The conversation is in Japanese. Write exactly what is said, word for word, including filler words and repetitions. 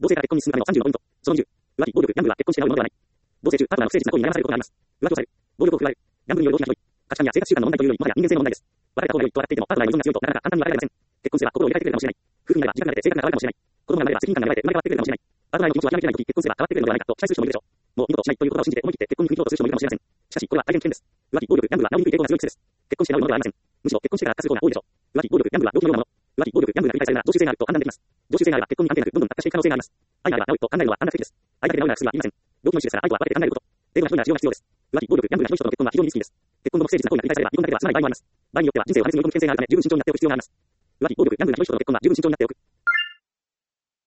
同性から結婚に進むためのさんじゅうのポイント。そのにじゅう。浮気、暴力、ギャンブルは結婚してなうものではない。同棲中、パートナーの不誠実な行為に悩まされることがあります。浮気をされる。暴力を加える。ギャンブルによる動機が強い。価値観や生活習慣の問題というより、もはや人間性の問題です。別れた方が良いと分かっていても、パートナーの依存が強いとなかなか簡単に別れられません。結婚すれば心を入れ替えてくれるかもしれない。夫婦になれば時間が経て性格が変わるかもしれない。子供が生まれば責任感が生まれて生まれ変わってくれるかもしれない。パートナーの気持ちを諦めきれないとき、結婚すれば変わってくれるのではないかと期待する人もいるでしょう。もう二度としないという言葉を信じて思い切って結婚に踏み切ろうとする人もいるかもしれません。しかし、これは大変危険です。浮気、暴力、ギャンブルは治りにくい傾向が強い癖です。結婚して治るものではありません。むしろ結婚してから悪化する方が多いでしょう。浮気、暴力、ギャンブルは病気のようなもの。浮気、暴力、ギャンブルが繰り返されるなら常習性があると判断できます。常習性があれば結婚に関係なくどんどん悪化していく可能性があります。愛があれば治ると考えるのは短絡的です。愛だけで治るなら薬はいりません。病気の一種ですから愛とは分けて考えること。英語がひどいなら治療が必要です。浮気、暴力、ギャンブルがひどい人との結婚は非常にリスキーです。結婚後も不誠実な行為が繰り返されれば離婚だけでは済まない場合もあります。場合によっては人生を破滅に追い込む危険性があるため十分慎重になっておく必要があります。浮気、暴力、ギャンブルがひどい人との結婚は十分慎重になっておく。